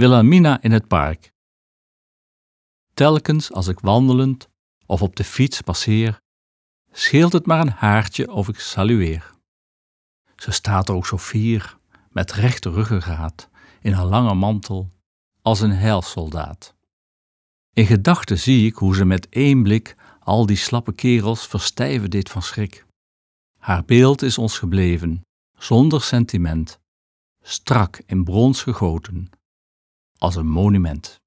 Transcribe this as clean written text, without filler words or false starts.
Wilhelmina in het park. Telkens als ik wandelend of op de fiets passeer, scheelt het maar een haartje of ik salueer. Ze staat er ook zo fier, met rechte ruggengraat, in haar lange mantel, als een heilsoldaat. In gedachten zie ik hoe ze met één blik al die slappe kerels verstijven deed van schrik. Haar beeld is ons gebleven, zonder sentiment, strak in brons gegoten, als een monument.